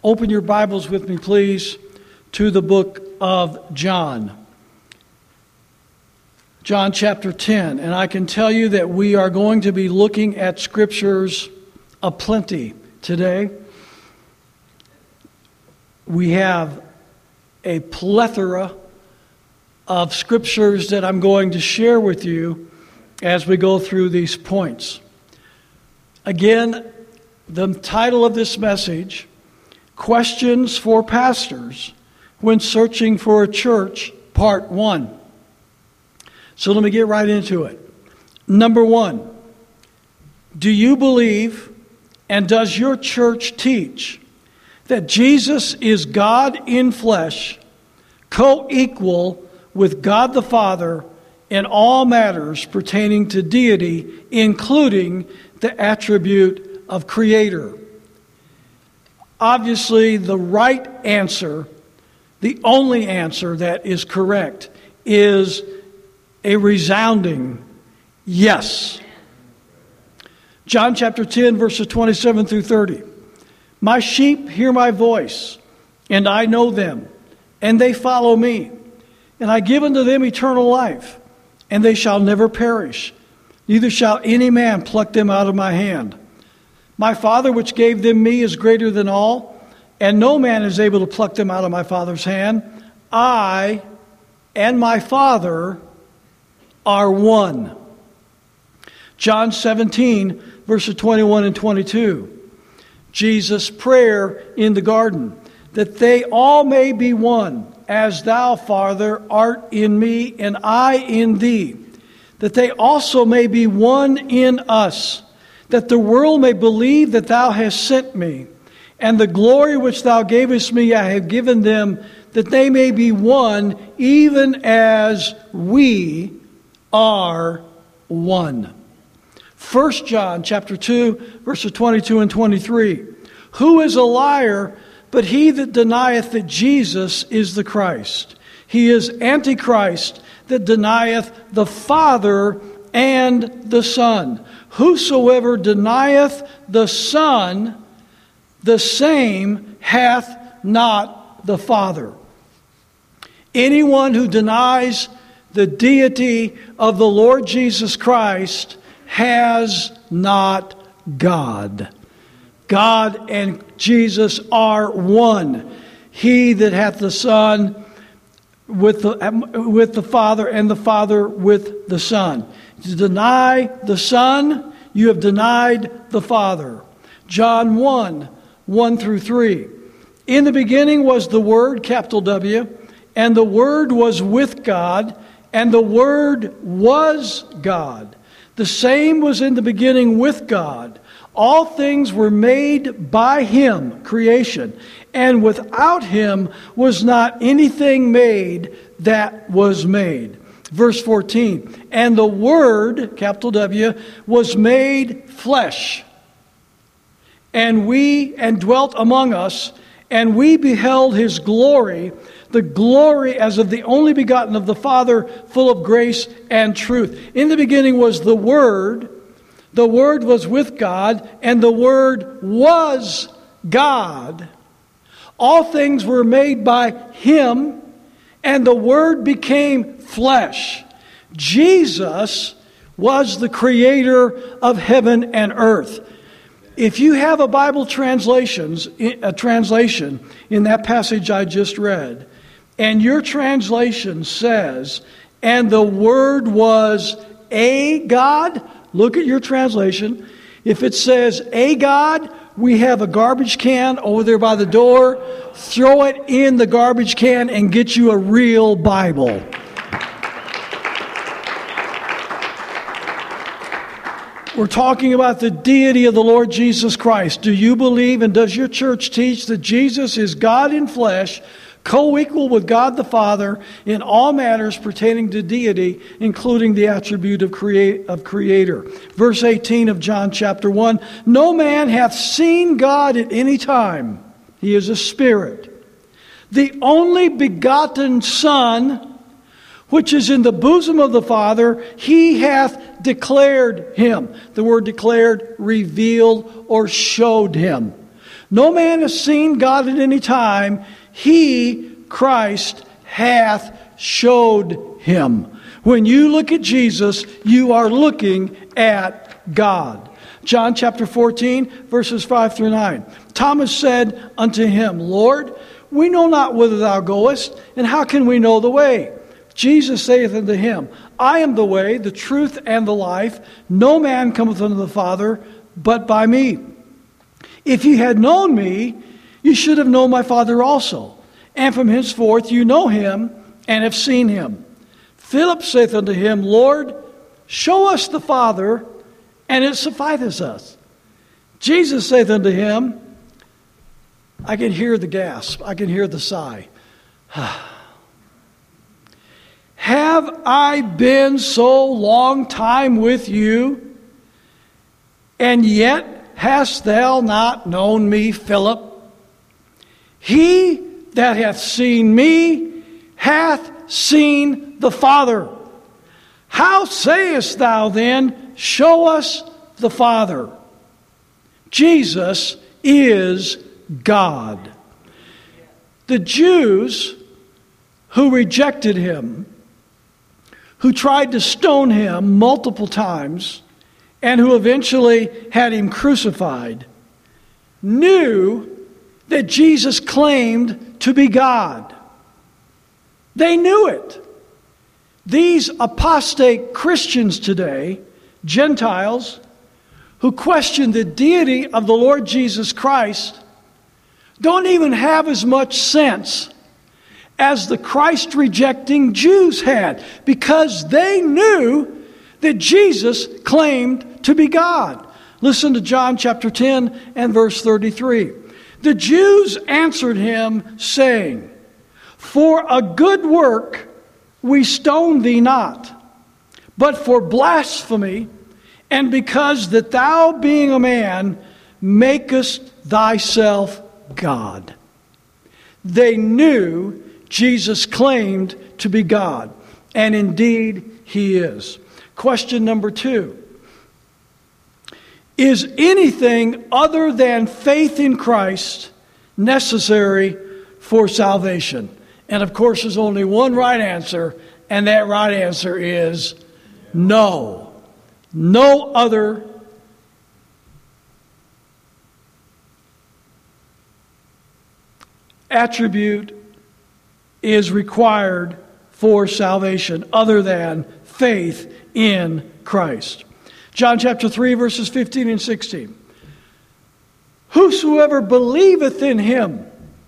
open your Bibles with me, please, to the book of John. John chapter 10. And I can tell you that we are going to be looking at scriptures aplenty today. We have a plethora of scriptures that I'm going to share with you as we go through these points. Again, the title of this message, Questions for Pastors When Searching for a Church, Part 1. So let me get right into it. Number 1, do you believe and does your church teach that Jesus is God in flesh, co-equal with God the Father in all matters pertaining to deity, including the attribute of Creator? Obviously, the right answer, the only answer that is correct, is a resounding yes. John chapter 10, verses 27 through 30. My sheep hear my voice, and I know them, and they follow me. And I give unto them eternal life, and they shall never perish, neither shall any man pluck them out of my hand. My Father which gave them me is greater than all, and no man is able to pluck them out of my Father's hand. I and my Father are one. John 17, verses 21 and 22. Jesus' prayer in the garden, that they all may be one, as thou, Father, art in me, and I in thee, that they also may be one in us, that the world may believe that thou hast sent me, and the glory which thou gavest me I have given them, that they may be one, even as we are one. 1 John chapter 2, verses 22 and 23. Who is a liar but he that denieth that Jesus is the Christ? He is Antichrist that denieth the Father and the Son. Whosoever denieth the Son, the same hath not the Father. Anyone who denies the deity of the Lord Jesus Christ has not God. God and Jesus are one. He that hath the Son with the Father, and the Father with the Son. To deny the Son, you have denied the Father. John 1, 1 through 3. In the beginning was the Word, capital W, and the Word was with God, and the Word was God. The same was in the beginning with God. All things were made by Him, creation, and without Him was not anything made that was made. Verse 14, and the Word, capital W, was made flesh, and dwelt among us, and we beheld His glory, the glory as of the only begotten of the Father, full of grace and truth. In the beginning was the Word was with God, and the Word was God. All things were made by Him, and the Word became flesh. Jesus was the creator of heaven and earth. If you have a Bible translation in that passage I just read, and your translation says, and the Word was a God, look at your translation. If it says a God, we have a garbage can over there by the door. Throw it in the garbage can and get you a real Bible. We're talking about the deity of the Lord Jesus Christ. Do you believe and does your church teach that Jesus is God in flesh, co-equal with God the Father in all matters pertaining to deity, including the attribute of Creator? Verse 18 of John chapter 1, no man hath seen God at any time. He is a spirit. The only begotten Son, which is in the bosom of the Father, He hath declared Him. The word declared, revealed, or showed Him. No man has seen God at any time. He, Christ, hath showed him. When you look at Jesus, you are looking at God. John chapter 14, verses 5 through 9. Thomas said unto him, Lord, we know not whither thou goest, and how can we know the way? Jesus saith unto him, I am the way, the truth, and the life. No man cometh unto the Father but by me. If ye had known me, you should have known my Father also. And from henceforth you know him, and have seen him. Philip saith unto him, Lord, show us the Father, and it sufficeth us. Jesus saith unto him, I can hear the gasp, I can hear the sigh. Have I been so long time with you, and yet hast thou not known me, Philip? He that hath seen me hath seen the Father. How sayest thou then, show us the Father? Jesus is God. The Jews who rejected him, who tried to stone him multiple times, and who eventually had him crucified, knew that Jesus claimed to be God. They knew it. These apostate Christians today, Gentiles, who question the deity of the Lord Jesus Christ, don't even have as much sense as the Christ-rejecting Jews had, because they knew that Jesus claimed to be God. Listen to John chapter 10 and verse 33. The Jews answered him, saying, For a good work we stone thee not, but for blasphemy, and because that thou, being a man, makest thyself God. They knew Jesus claimed to be God, and indeed he is. Question number 2. Is anything other than faith in Christ necessary for salvation? And of course, there's only one right answer, and that right answer is no. No other attribute is required for salvation other than faith in Christ. John chapter 3, verses 15 and 16. Whosoever believeth in him,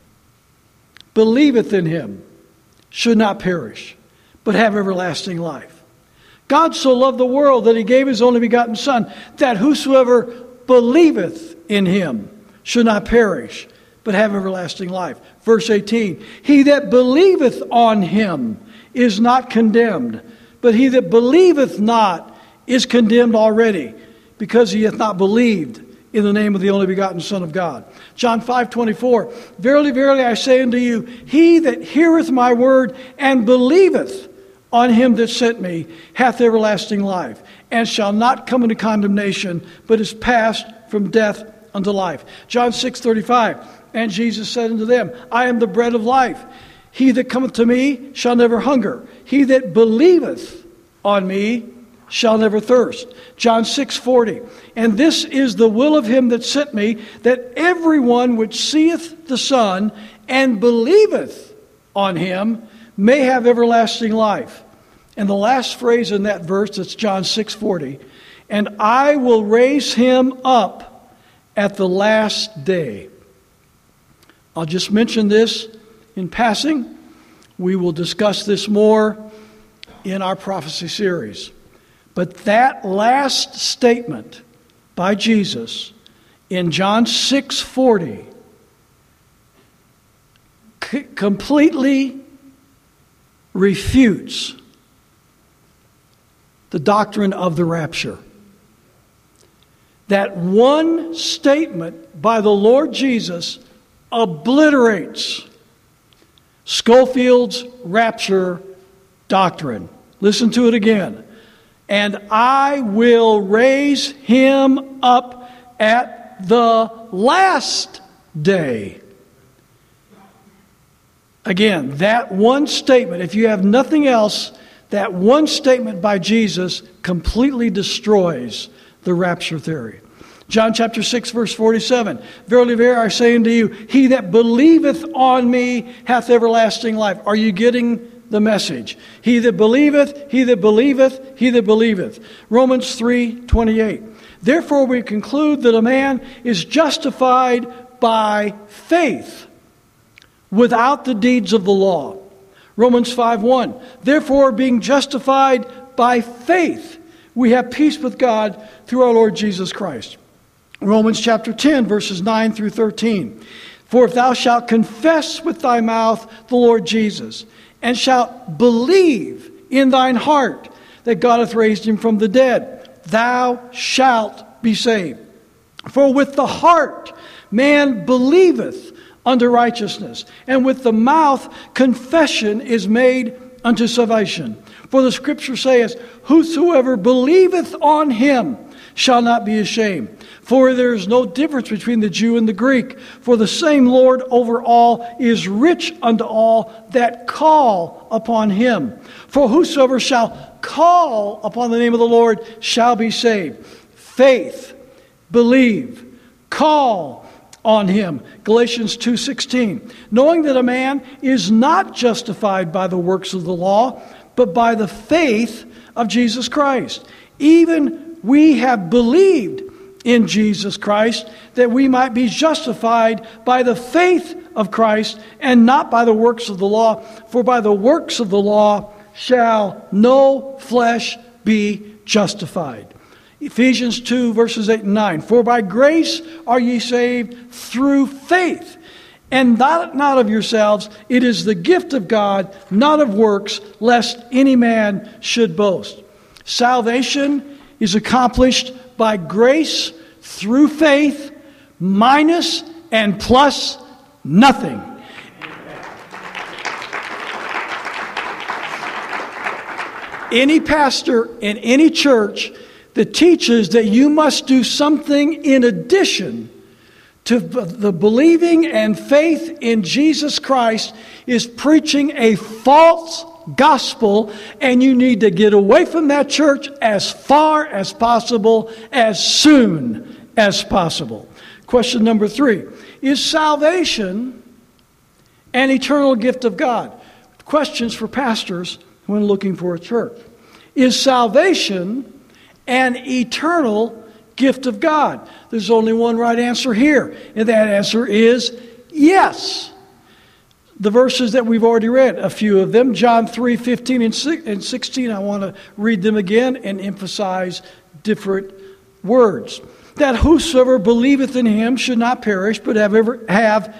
should not perish, but have everlasting life. God so loved the world that he gave his only begotten Son, that whosoever believeth in him should not perish, but have everlasting life. Verse 18, he that believeth on him is not condemned, but he that believeth not is condemned already, because he hath not believed in the name of the only begotten Son of God. John 5:24, Verily, verily, I say unto you, he that heareth my word and believeth on him that sent me hath everlasting life, and shall not come into condemnation, but is passed from death unto life. John 6:35, and Jesus said unto them, I am the bread of life. He that cometh to me shall never hunger. He that believeth on me shall never thirst. John 6:40, and this is the will of him that sent me, that everyone which seeth the Son and believeth on him may have everlasting life. And the last phrase in that verse, that's John 6:40, and I will raise him up at the last day. I'll just mention this in passing. We will discuss this more in our prophecy series. But that last statement by Jesus in John 6:40 completely refutes the doctrine of the rapture. That one statement by the Lord Jesus obliterates Scofield's rapture doctrine. Listen to it again. And I will raise him up at the last day. Again, that one statement, if you have nothing else, that one statement by Jesus completely destroys the rapture theory. John chapter 6, verse 47. Verily, verily, I say unto you, he that believeth on me hath everlasting life. Are you getting the message? He that believeth, he that believeth, he that believeth. Romans 3:28. Therefore we conclude that a man is justified by faith without the deeds of the law. Romans 5:1. Therefore, being justified by faith, we have peace with God through our Lord Jesus Christ. Romans chapter 10, verses 9 through 13. For if thou shalt confess with thy mouth the Lord Jesus, and shalt believe in thine heart that God hath raised him from the dead, thou shalt be saved. For with the heart man believeth unto righteousness, and with the mouth confession is made unto salvation. For the Scripture saith, whosoever believeth on him shall not be ashamed. For there is no difference between the Jew and the Greek. For the same Lord over all is rich unto all that call upon him. For whosoever shall call upon the name of the Lord shall be saved. Faith, believe, call on him. Galatians 2:16. Knowing that a man is not justified by the works of the law, but by the faith of Jesus Christ. Even we have believed in Jesus Christ, that we might be justified by the faith of Christ, and not by the works of the law. For by the works of the law shall no flesh be justified. Ephesians 2, verses 8 and 9. For by grace are ye saved through faith, and not of yourselves. It is the gift of God, not of works, lest any man should boast. Salvation is accomplished by grace through faith, minus and plus nothing. Any pastor in any church that teaches that you must do something in addition to the believing and faith in Jesus Christ is preaching a false gospel, and you need to get away from that church as far as possible, as soon as possible. Question number 3. Is salvation an eternal gift of God? Questions for pastors when looking for a church. Is salvation an eternal gift of God? There's only one right answer here, and that answer is yes. The verses that we've already read, a few of them, John 3:15 and 16, I want to read them again and emphasize different words. That whosoever believeth in him should not perish, but have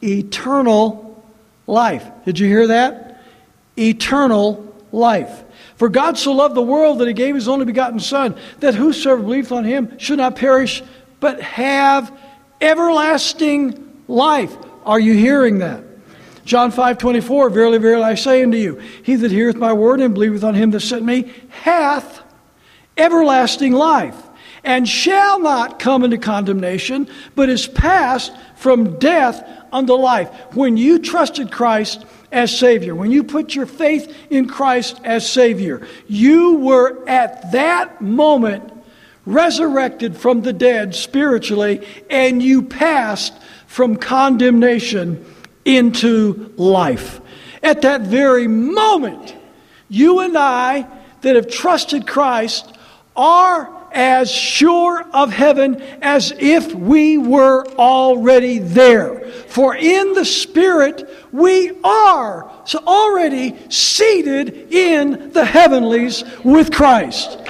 eternal life. Did you hear that? Eternal life. For God so loved the world that he gave his only begotten Son, that whosoever believeth on him should not perish, but have everlasting life. Are you hearing that? John 5:24, verily, verily, I say unto you, he that heareth my word and believeth on him that sent me hath everlasting life, and shall not come into condemnation, but is passed from death unto life. When you trusted Christ as Savior, when you put your faith in Christ as Savior, you were at that moment resurrected from the dead spiritually, and you passed from condemnation into life. At that very moment, you and I that have trusted Christ are as sure of heaven as if we were already there. For in the Spirit, we are already seated in the heavenlies with Christ.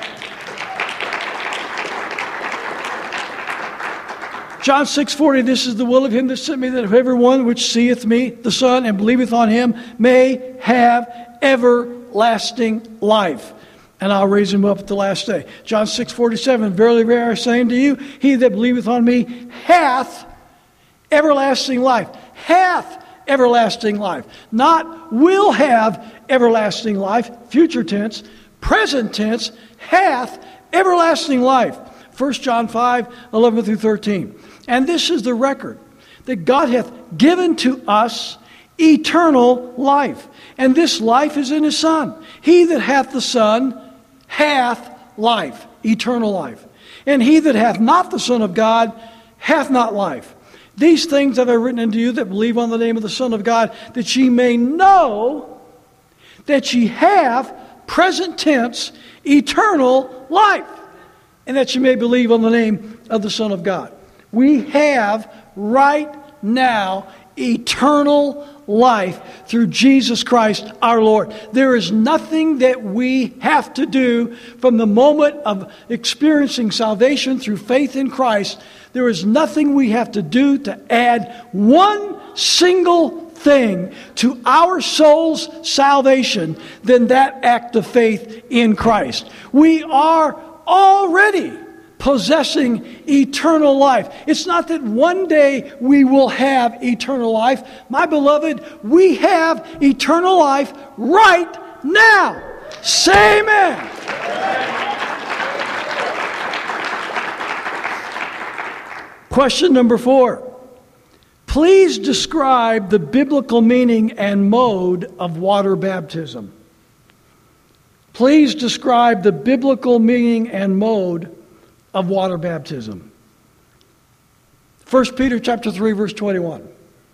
John 6:40, this is the will of him that sent me, that everyone which seeth me, the Son, and believeth on him, may have everlasting life. And I'll raise him up at the last day. John 6:47, verily, verily, I say unto you, he that believeth on me hath everlasting life. Hath everlasting life. Not will have everlasting life, future tense, present tense, hath everlasting life. 1 John 5:11 through 13. And this is the record, that God hath given to us eternal life. And this life is in His Son. He that hath the Son hath life, eternal life. And he that hath not the Son of God hath not life. These things have I written unto you that believe on the name of the Son of God, that ye may know that ye have, present tense, eternal life, and that ye may believe on the name of the Son of God. We have right now eternal life through Jesus Christ our Lord. There is nothing that we have to do from the moment of experiencing salvation through faith in Christ. There is nothing we have to do to add one single thing to our soul's salvation than that act of faith in Christ. We are already possessing eternal life. It's not that one day we will have eternal life. My beloved, we have eternal life right now. Say amen. Question number 4. Please describe the biblical meaning and mode of water baptism. Please describe the biblical meaning and mode of water baptism. 1 Peter chapter 3, verse 21.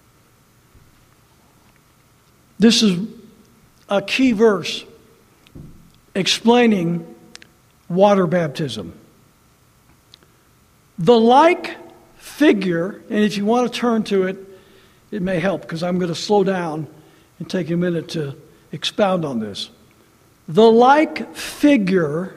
This is a key verse explaining water baptism. The like figure, and if you want to turn to it, it may help because I'm going to slow down and take a minute to expound on this. The like figure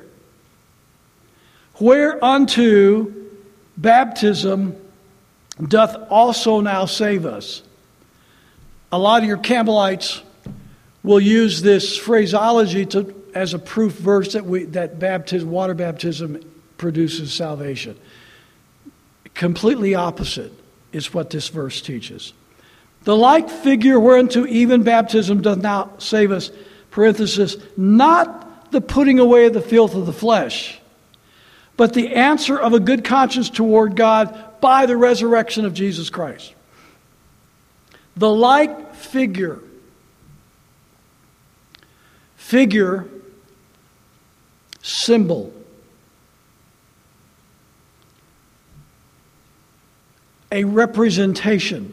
whereunto baptism doth also now save us. A lot of your Campbellites will use this phraseology as a proof verse that water baptism produces salvation. Completely opposite is what this verse teaches. The like figure whereunto even baptism doth now save us, parenthesis, not the putting away of the filth of the flesh, but the answer of a good conscience toward God by the resurrection of Jesus Christ. The like figure. Figure, symbol. A representation.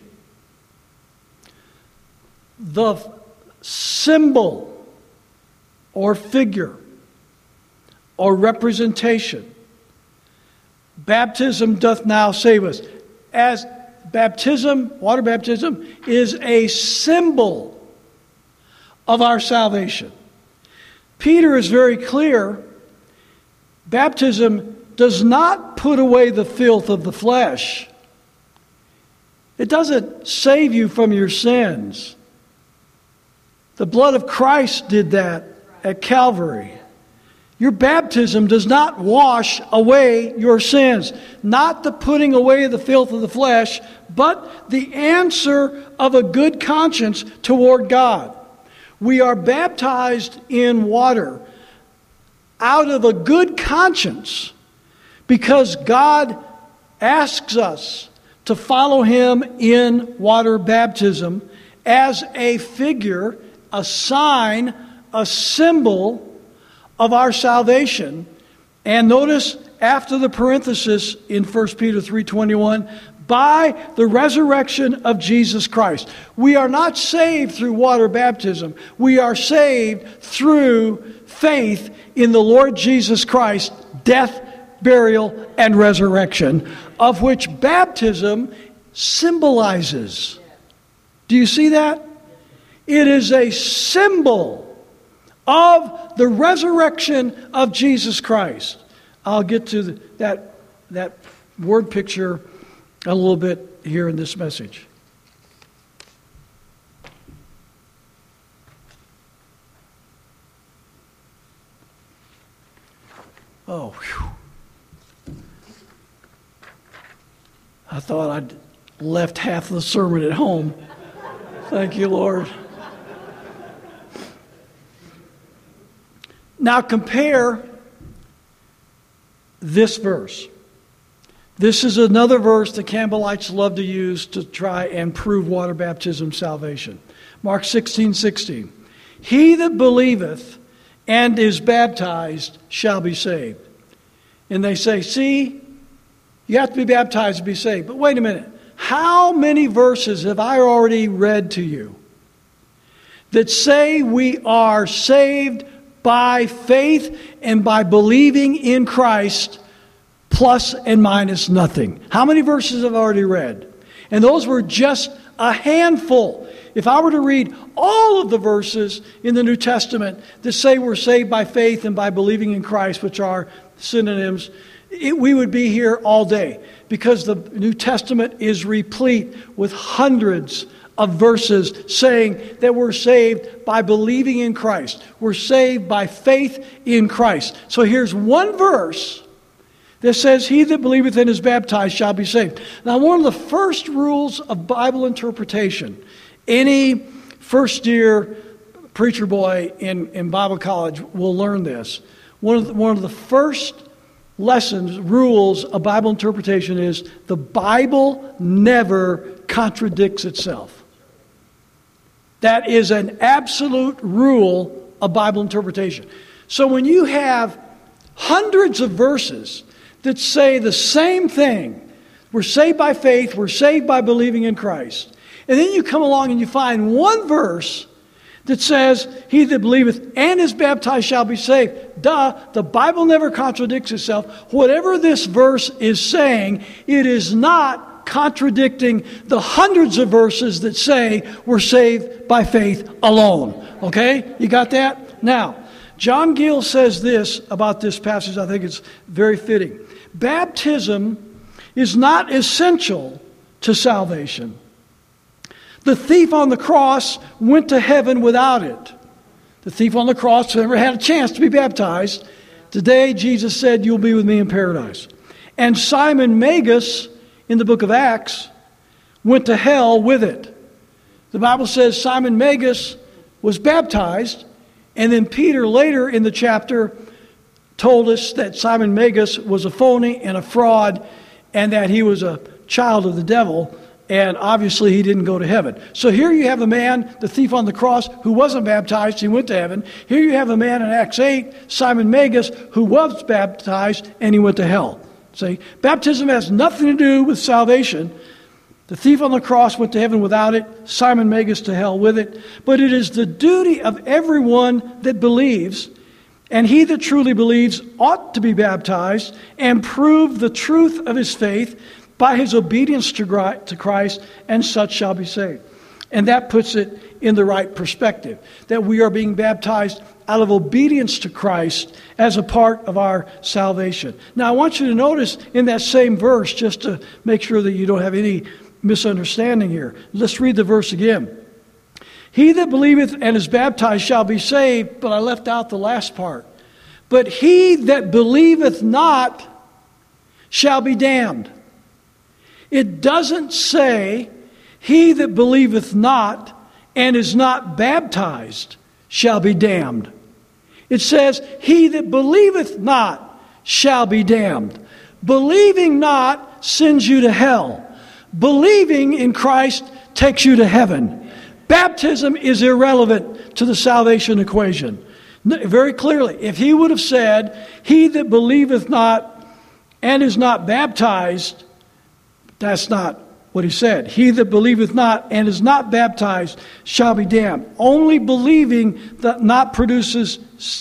The symbol or figure or representation. Baptism doth now save us. As baptism, water baptism, is a symbol of our salvation. Peter is very clear. Baptism does not put away the filth of the flesh. It doesn't save you from your sins. The blood of Christ did that at Calvary. Your baptism does not wash away your sins. Not the putting away of the filth of the flesh, but the answer of a good conscience toward God. We are baptized in water out of a good conscience because God asks us to follow Him in water baptism as a figure, a sign, a symbol of our salvation. And notice after the parenthesis in 1 Peter 3:21, by the resurrection of Jesus Christ. We are not saved through water baptism. We are saved through faith in the Lord Jesus Christ, death, burial, and resurrection, of which baptism symbolizes. Do you see that? It is a symbol of the resurrection of Jesus Christ. I'll get to that word picture a little bit here in this message. Oh, whew. I thought I'd left half the sermon at home. Thank you, Lord. Now compare this verse. This is another verse the Campbellites love to use to try and prove water baptism salvation. Mark 16:16. He that believeth and is baptized shall be saved. And they say, see, you have to be baptized to be saved. But wait a minute. How many verses have I already read to you that say we are saved by faith and by believing in Christ, plus and minus nothing? How many verses have I already read? And those were just a handful. If I were to read all of the verses in the New Testament that say we're saved by faith and by believing in Christ, which are synonyms, we would be here all day, because the New Testament is replete with hundreds of verses saying that we're saved by believing in Christ. We're saved by faith in Christ. So here's one verse that says, he that believeth and is baptized shall be saved. Now, one of the first rules of Bible interpretation, any first-year preacher boy in Bible college will learn this. One of the first lessons, rules of Bible interpretation is the Bible never contradicts itself. That is an absolute rule of Bible interpretation. So when you have hundreds of verses that say the same thing, we're saved by faith, we're saved by believing in Christ, and then you come along and you find one verse that says, he that believeth and is baptized shall be saved. Duh, the Bible never contradicts itself. Whatever this verse is saying, it is not contradicting the hundreds of verses that say we're saved by faith alone. Okay? You got that? Now, John Gill says this about this passage. I think it's very fitting. Baptism is not essential to salvation. The thief on the cross went to heaven without it. The thief on the cross never had a chance to be baptized. Today, Jesus said, you'll be with me in paradise. And Simon Magus, in the book of Acts, went to hell with it. The Bible says Simon Magus was baptized, and then Peter later in the chapter told us that Simon Magus was a phony and a fraud, and that he was a child of the devil. And obviously he didn't go to heaven. So here you have a man, the thief on the cross, who wasn't baptized. He went to heaven. Here you have a man in Acts 8, Simon Magus, who was baptized and he went to hell. See, baptism has nothing to do with salvation. The thief on the cross went to heaven without it. Simon Magus to hell with it. But it is the duty of everyone that believes, and he that truly believes ought to be baptized and prove the truth of his faith by his obedience to Christ, and such shall be saved. And that puts it in the right perspective, that we are being baptized out of obedience to Christ as a part of our salvation. Now, I want you to notice in that same verse, just to make sure that you don't have any misunderstanding here. Let's read the verse again. He that believeth and is baptized shall be saved, but I left out the last part. But he that believeth not shall be damned. It doesn't say, he that believeth not and is not baptized shall be damned. It says, he that believeth not shall be damned. Believing not sends you to hell. Believing in Christ takes you to heaven. Baptism is irrelevant to the salvation equation. Very clearly, if he would have said, he that believeth not and is not baptized, that's not what he said. He that believeth not and is not baptized shall be damned. Only believing not produces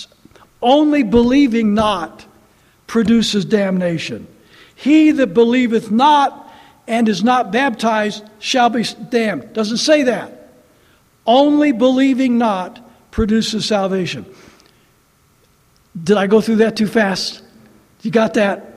damnation. He that believeth not and is not baptized shall be damned. Doesn't say that. Only believing not produces salvation. Did I go through that too fast? You got that?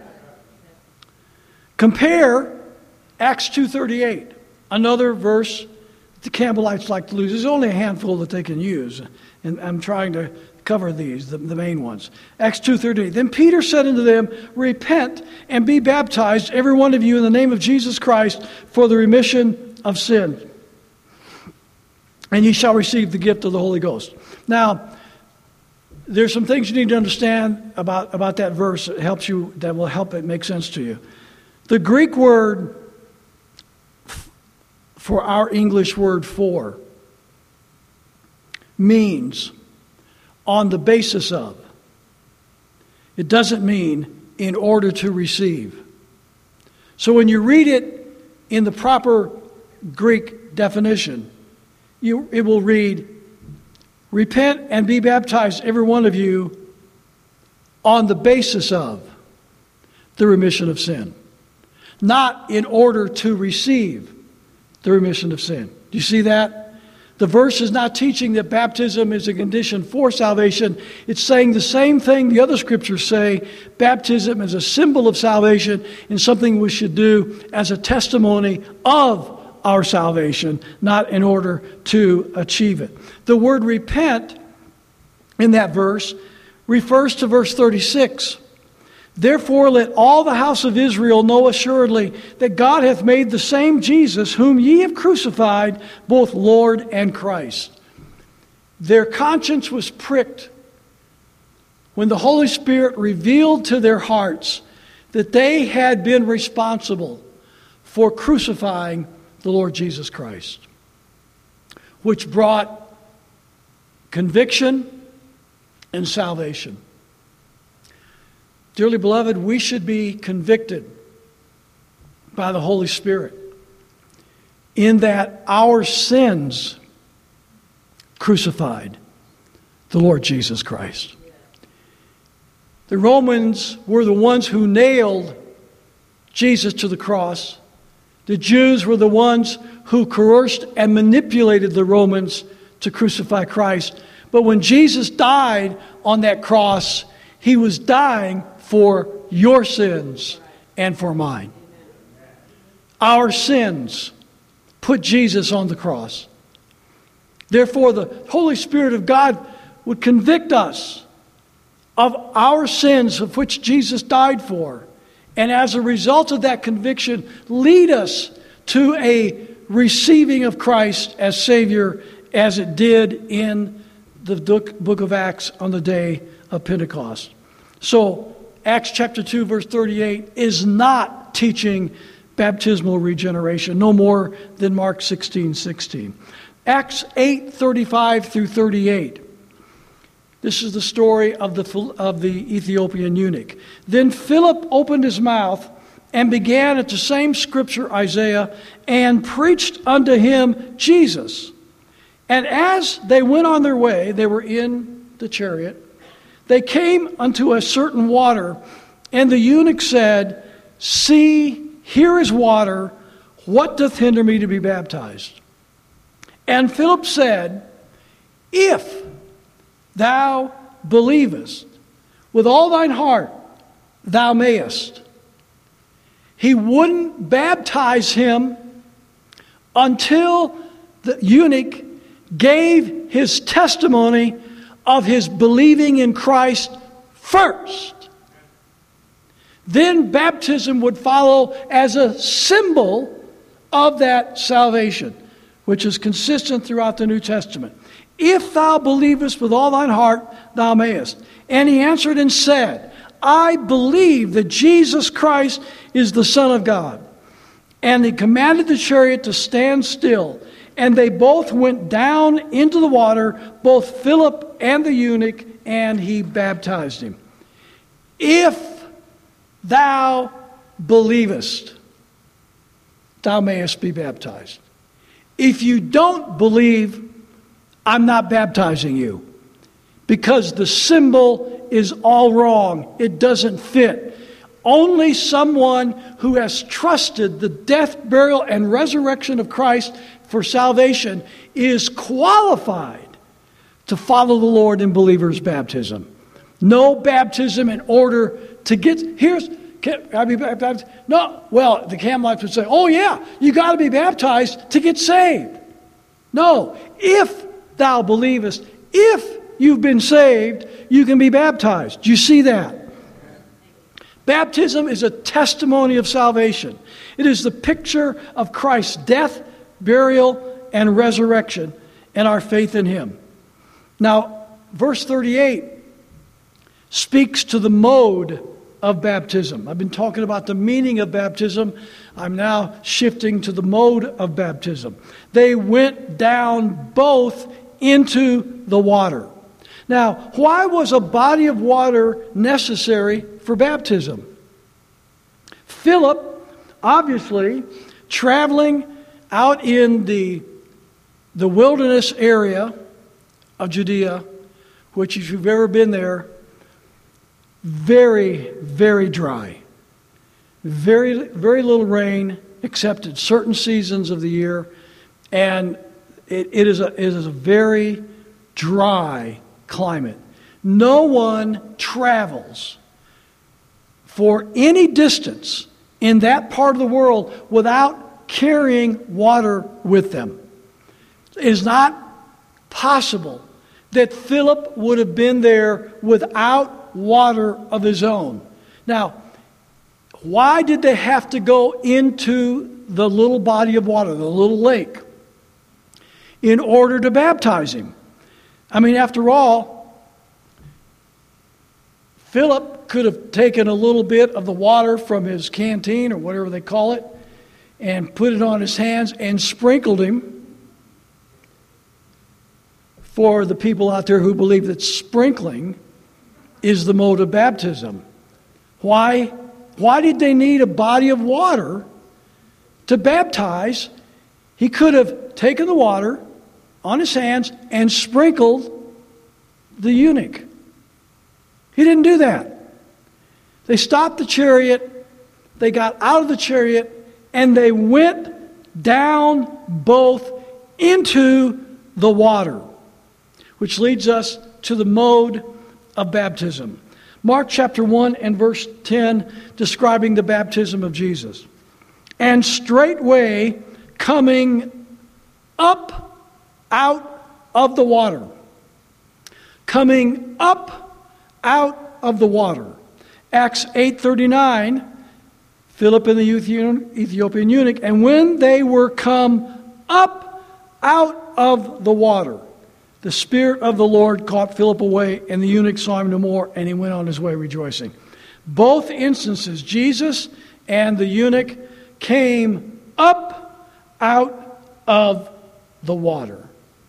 Compare Acts 2:38, another verse the Campbellites like to lose. There's only a handful that they can use, and I'm trying to cover these, the main ones. Acts 2:38. Then Peter said unto them, repent and be baptized, every one of you, in the name of Jesus Christ, for the remission of sin, and ye shall receive the gift of the Holy Ghost. Now, there's some things you need to understand about that verse that will help it make sense to you. The Greek word for our English word for means on the basis of. It doesn't mean in order to receive. So when you read it in the proper Greek definition, it will read, repent and be baptized, every one of you, on the basis of the remission of sin. Not in order to receive the remission of sin. Do you see that? The verse is not teaching that baptism is a condition for salvation. It's saying the same thing the other scriptures say. Baptism is a symbol of salvation and something we should do as a testimony of our salvation, not in order to achieve it. The word repent in that verse refers to verse 36. Therefore let all the house of Israel know assuredly that God hath made the same Jesus whom ye have crucified, both Lord and Christ. Their conscience was pricked when the Holy Spirit revealed to their hearts that they had been responsible for crucifying the Lord Jesus Christ, which brought conviction and salvation. Dearly beloved, we should be convicted by the Holy Spirit in that our sins crucified the Lord Jesus Christ. The Romans were the ones who nailed Jesus to the cross. The Jews were the ones who coerced and manipulated the Romans to crucify Christ. But when Jesus died on that cross, he was dying for your sins and for mine. Our sins put Jesus on the cross. Therefore, the Holy Spirit of God would convict us of our sins of which Jesus died for. And as a result of that conviction, lead us to a receiving of Christ as Savior, as it did in the book of Acts on the day of Pentecost. So, Acts chapter 2, verse 38 is not teaching baptismal regeneration, no more than Mark 16:16. Acts 8:35 through 38. This is the story of the Ethiopian eunuch. Then Philip opened his mouth and began at the same scripture, Isaiah, and preached unto him Jesus. And as they went on their way, they were in the chariot, they came unto a certain water, and the eunuch said, See, here is water. What doth hinder me to be baptized? And Philip said, If thou believest with all thine heart, thou mayest. He wouldn't baptize him until the eunuch gave his testimony of his believing in Christ first. Then baptism would follow as a symbol of that salvation, which is consistent throughout the New Testament. If thou believest with all thine heart, thou mayest. And he answered and said, I believe that Jesus Christ is the Son of God. And he commanded the chariot to stand still. And they both went down into the water, both Philip and the eunuch, and he baptized him. If thou believest, thou mayest be baptized. If you don't believe, I'm not baptizing you, because the symbol is all wrong. It doesn't fit. Only someone who has trusted the death, burial, and resurrection of Christ for salvation is qualified to follow the Lord in believer's baptism. No baptism in order to get, can I be baptized? No. Well, the Campbellites would say, oh yeah, you got to be baptized to get saved. No. If thou believest, if you've been saved, you can be baptized. Do you see that? Baptism is a testimony of salvation. It is the picture of Christ's death, burial, and resurrection, and our faith in him. Now, verse 38 speaks to the mode of baptism. I've been talking about the meaning of baptism. I'm now shifting to the mode of baptism. They went down both into the water. Now, why was a body of water necessary for baptism? Philip, obviously, traveling out in the wilderness area of Judea, which, if you've ever been there, very, very dry. Very, very little rain, except at certain seasons of the year. And it is a very dry climate. No one travels for any distance in that part of the world without carrying water with them. It is not possible that Philip would have been there without water of his own. Now, why did they have to go into the little body of water, the little lake, in order to baptize him? I mean, after all, Philip could have taken a little bit of the water from his canteen, or whatever they call it, and put it on his hands and sprinkled him. For the people out there who believe that sprinkling is the mode of baptism. Why did they need a body of water to baptize? He could have taken the water on his hands and sprinkled the eunuch. He didn't do that. They stopped the chariot, they got out of the chariot, and they went down both into the water, which leads us to the mode of baptism. Mark chapter 1 and verse 10, describing the baptism of Jesus. And straightway coming up out of the water. Coming up out of the water. Acts 8:39, Philip and the Ethiopian eunuch, and when they were come up out of the water, the Spirit of the Lord caught Philip away, and the eunuch saw him no more, and he went on his way rejoicing. Both instances, Jesus and the eunuch came up out of the water.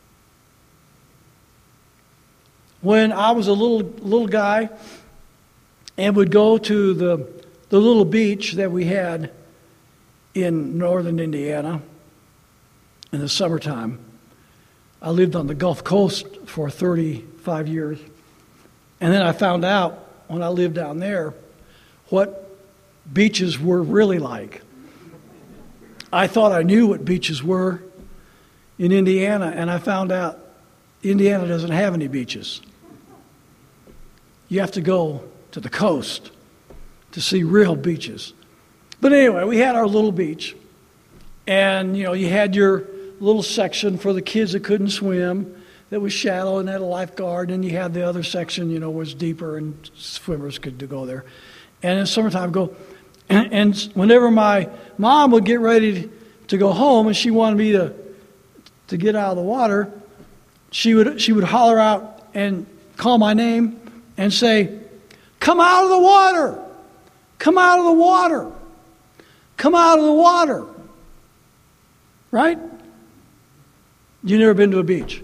When I was a little guy and would go to the little beach that we had in northern Indiana in the summertime, I lived on the Gulf Coast for 35 years. And then I found out when I lived down there what beaches were really like. I thought I knew what beaches were in Indiana, and I found out Indiana doesn't have any beaches. You have to go to the coast to see real beaches. But anyway, we had our little beach. And, you had your little section for the kids that couldn't swim that was shallow and had a lifeguard, and you had the other section, was deeper and swimmers could go there. And in summertime, and whenever my mom would get ready to go home and she wanted me to get out of the water, she would holler out and call my name and say, "Come out of the water! Come out of the water! Come out of the water!" Right? You never been to a beach?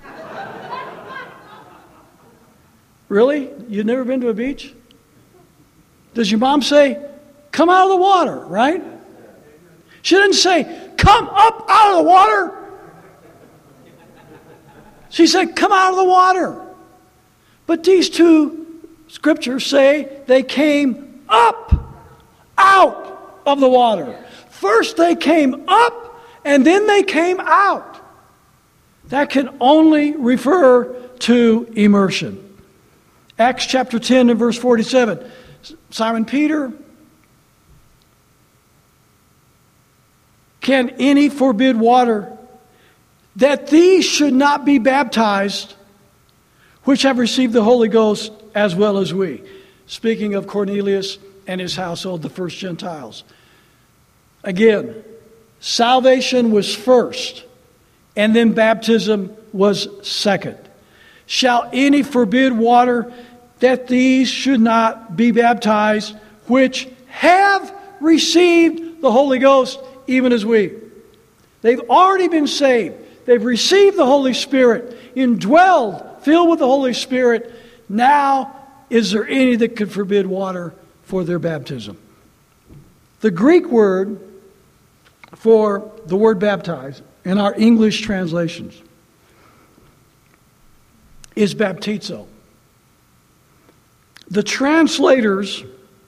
Really? You've never been to a beach? Does your mom say, "Come out of the water," right? She didn't say, "Come up out of the water." She said, "Come out of the water." But these two scriptures say they came up out of the water. First they came up and then they came out. That can only refer to immersion. Acts chapter 10 and verse 47. Simon Peter, can any forbid water that these should not be baptized, which have received the Holy Ghost as well as we? Speaking of Cornelius and his household, the first Gentiles. Again, salvation was first, and then baptism was second. Shall any forbid water that these should not be baptized, which have received the Holy Ghost, even as we. They've already been saved. They've received the Holy Spirit, indwelled, filled with the Holy Spirit. Now, is there any that could forbid water for their baptism? The Greek word for the word baptize in our English translations is baptizo. The translators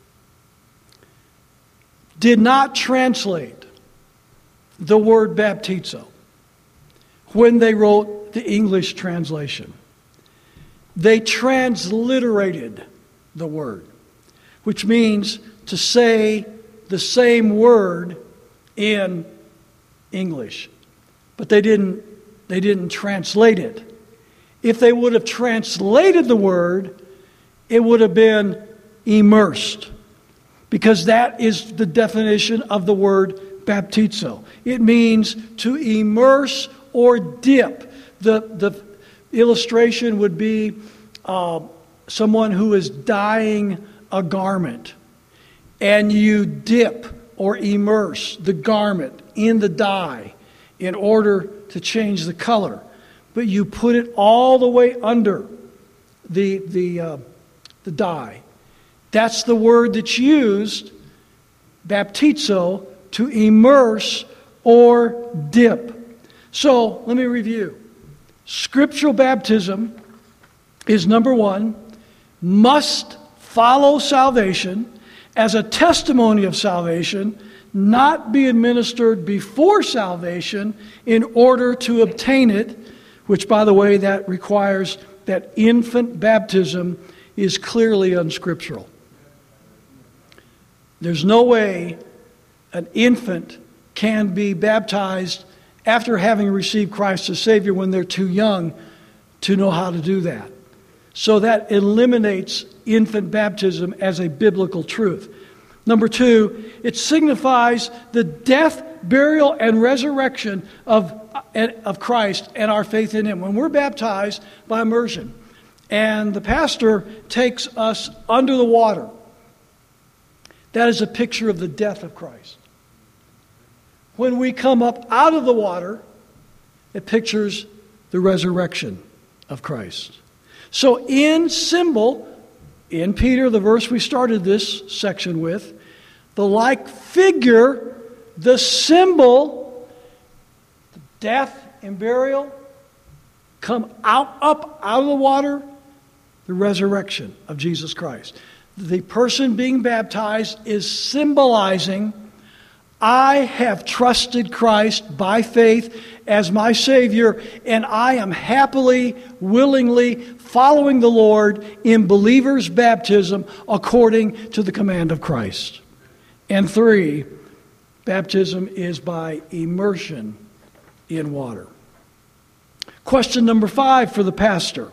did not translate the word baptizo when they wrote the English translation. They transliterated the word, which means to say the same word in English. But they didn't translate it. If they would have translated the word, it would have been immersed, because that is the definition of the word baptizo. It means to immerse or dip. The illustration would be someone who is dyeing a garment, and you dip or immerse the garment in the dye in order to change the color. But you put it all the way under the dye. That's the word that's used, baptizo, to immerse or dip. So, let me review. Scriptural baptism is, number one, must follow salvation as a testimony of salvation, not be administered before salvation in order to obtain it, which, by the way, that requires that infant baptism is clearly unscriptural. There's no way an infant can be baptized after having received Christ as Savior when they're too young to know how to do that. So that eliminates infant baptism as a biblical truth. Number two, it signifies the death, burial, and resurrection of Christ and our faith in Him. When we're baptized by immersion, and the pastor takes us under the water, that is a picture of the death of Christ. When we come up out of the water, it pictures the resurrection of Christ. So in symbol, in Peter, the verse we started this section with, the like figure, the symbol, the death and burial, come up out of the water, the resurrection of Jesus Christ. The person being baptized is symbolizing, I have trusted Christ by faith as my Savior, and I am happily, willingly following the Lord in believer's baptism according to the command of Christ. And three, baptism is by immersion in water. Question number 5 for the pastor.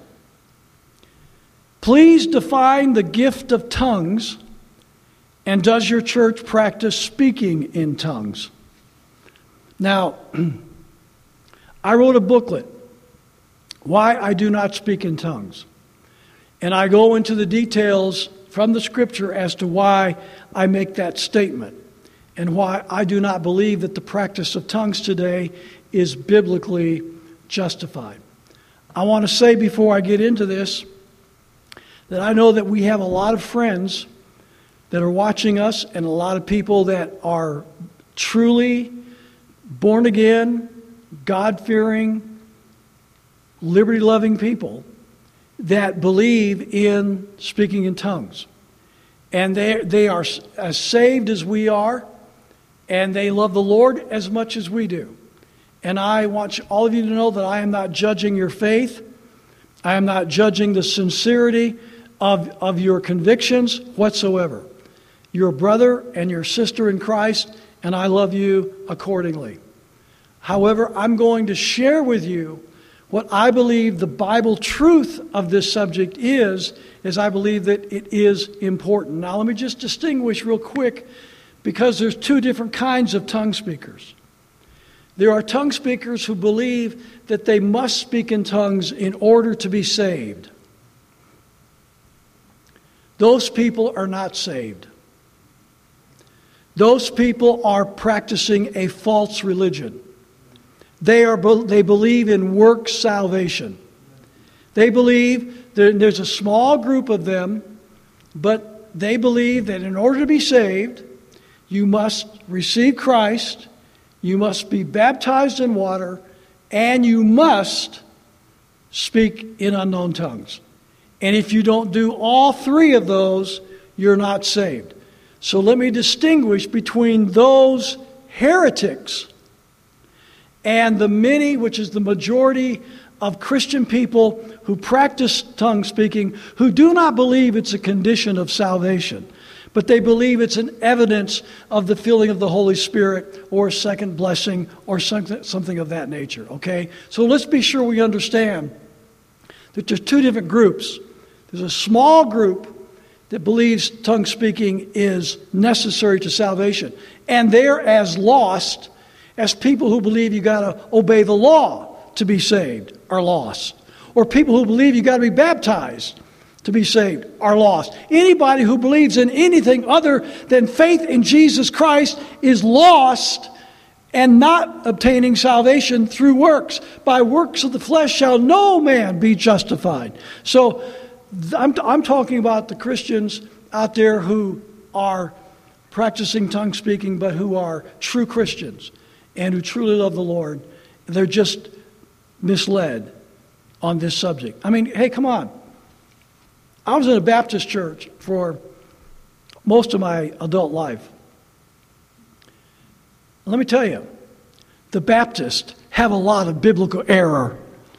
Please define the gift of tongues, and does your church practice speaking in tongues? Now, I wrote a booklet, Why I Do Not Speak in Tongues. And I go into the details from the Scripture as to why I make that statement and why I do not believe that the practice of tongues today is biblically justified. I want to say before I get into this that I know that we have a lot of friends that are watching us and a lot of people that are truly born again, God-fearing, liberty-loving people that believe in speaking in tongues. And they are as saved as we are, and they love the Lord as much as we do. And I want all of you to know that I am not judging your faith. I am not judging the sincerity of your convictions whatsoever. You're a brother and your sister in Christ, and I love you accordingly. However, I'm going to share with you what I believe the Bible truth of this subject is I believe that it is important. Now, let me just distinguish real quick, because there's two different kinds of tongue speakers. There are tongue speakers who believe that they must speak in tongues in order to be saved. Those people are not saved. those people are practicing a false religion. They believe in works salvation. They believe there's a small group of them, but they believe that in order to be saved, you must receive Christ, you must be baptized in water, and you must speak in unknown tongues. And if you don't do all three of those, you're not saved. So let me distinguish between those heretics and the many, which is the majority of Christian people who practice tongue speaking, who do not believe it's a condition of salvation, but they believe it's an evidence of the filling of the Holy Spirit or a second blessing or something of that nature, okay? So let's be sure we understand that there's two different groups. There's a small group that believes tongue speaking is necessary to salvation, and they're as lost as people who believe you got to obey the law to be saved are lost, or people who believe you got to be baptized to be saved are lost. Anybody who believes in anything other than faith in Jesus Christ is lost and not obtaining salvation through works. By works of the flesh shall no man be justified. So I'm talking about the Christians out there who are practicing tongue speaking, but who are true Christians and who truly love the Lord. They're just misled on this subject. I mean, hey, come on. I was in a Baptist church for most of my adult life. Let me tell you, the Baptists have a lot of biblical error.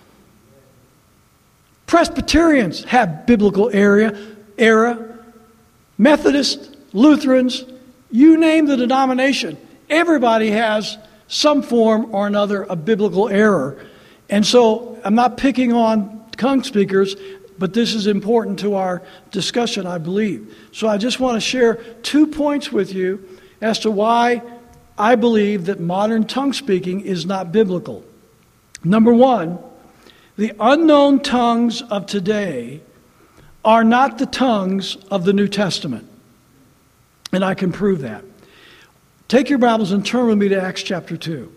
Presbyterians have biblical error. Methodists, Lutherans, you name the denomination, everybody has some form or another of biblical error. And so I'm not picking on tongue speakers, but this is important to our discussion, I believe. So I just want to share 2 points with you as to why I believe that modern tongue speaking is not biblical. Number one, the unknown tongues of today are not the tongues of the New Testament. And I can prove that. Take your Bibles and turn with me to Acts chapter 2.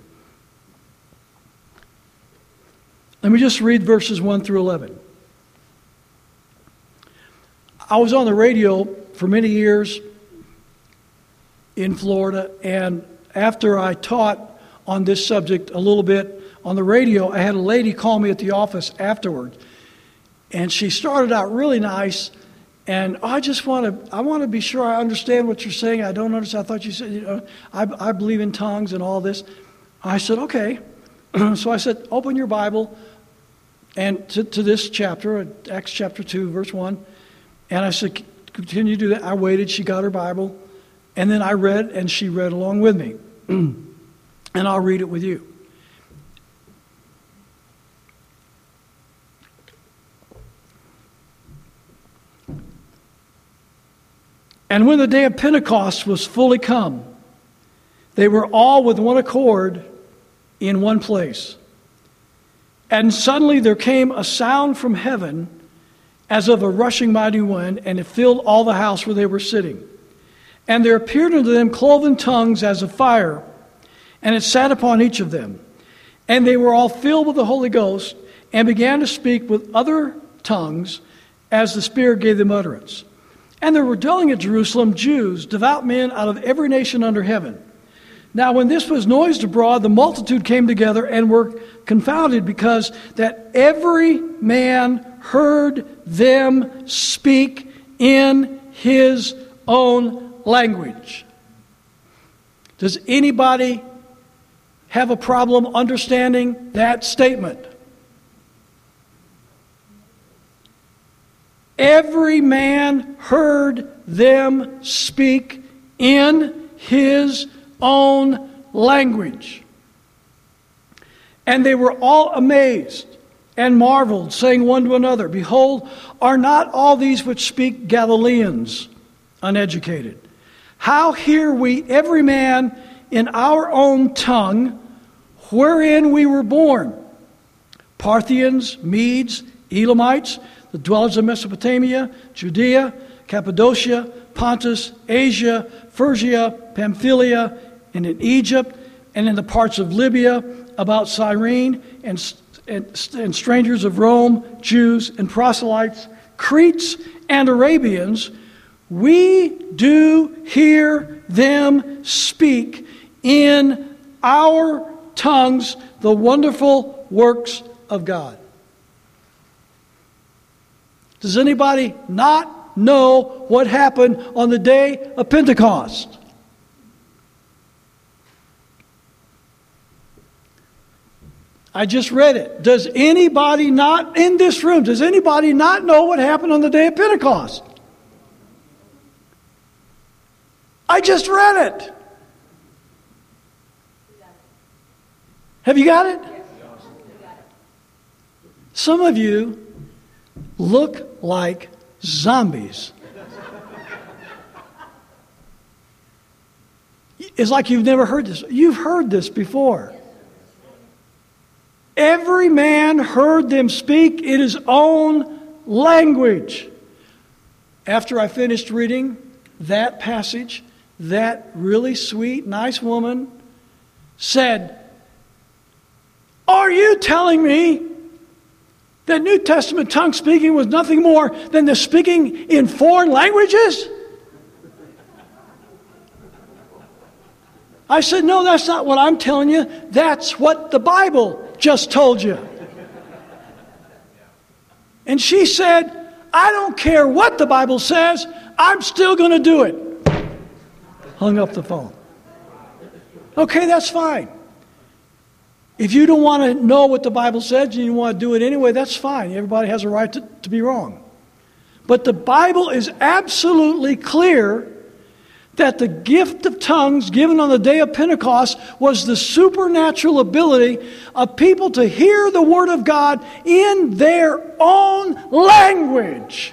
Let me just read verses 1 through 11. I was on the radio for many years in Florida, and after I taught on this subject a little bit on the radio, I had a lady call me at the office afterwards, and she started out really nice, and I want to be sure I understand what you're saying. I don't understand. I thought you said, I believe in tongues and all this. I said, okay. So I said, open your Bible and to this chapter, Acts chapter 2, verse 1. And I said, continue to do that. I waited. She got her Bible. And then I read, and she read along with me. And I'll read it with you. And when the day of Pentecost was fully come, they were all with one accord in one place. And suddenly there came a sound from heaven as of a rushing mighty wind, and it filled all the house where they were sitting. And there appeared unto them cloven tongues as of fire, and it sat upon each of them. And they were all filled with the Holy Ghost, and began to speak with other tongues as the Spirit gave them utterance. And there were dwelling at Jerusalem Jews, devout men out of every nation under heaven. Now when this was noised abroad, the multitude came together and were confounded, because that every man heard them speak in his own language. Does anybody have a problem understanding that statement? Every man heard them speak in his own language. And they were all amazed and marveled, saying one to another, Behold, are not all these which speak Galileans uneducated? How hear we every man in our own tongue wherein we were born? Parthians, Medes, Elamites, the dwellers of Mesopotamia, Judea, Cappadocia, Pontus, Asia, Phrygia, Pamphylia, and in Egypt, and in the parts of Libya, about Cyrene, and strangers of Rome, Jews and proselytes, Cretes and Arabians, we do hear them speak in our tongues the wonderful works of God. Does anybody not know what happened on the day of Pentecost? I just read it. Does anybody not in this room, does anybody not know what happened on the day of Pentecost? I just read it. Have you got it? Some of you look like zombies. It's like you've never heard this. You've heard this before. Every man heard them speak in his own language. After I finished reading that passage, that really sweet, nice woman said, "Are you telling me that New Testament tongue speaking was nothing more than the speaking in foreign languages?" I said, "No, that's not what I'm telling you. That's what the Bible just told you." And she said, "I don't care what the Bible says, I'm still going to do it." Hung up the phone. Okay, that's fine. If you don't want to know what the Bible says and you want to do it anyway, that's fine. Everybody has a right to be wrong. But the Bible is absolutely clear that the gift of tongues given on the day of Pentecost was the supernatural ability of people to hear the Word of God in their own language.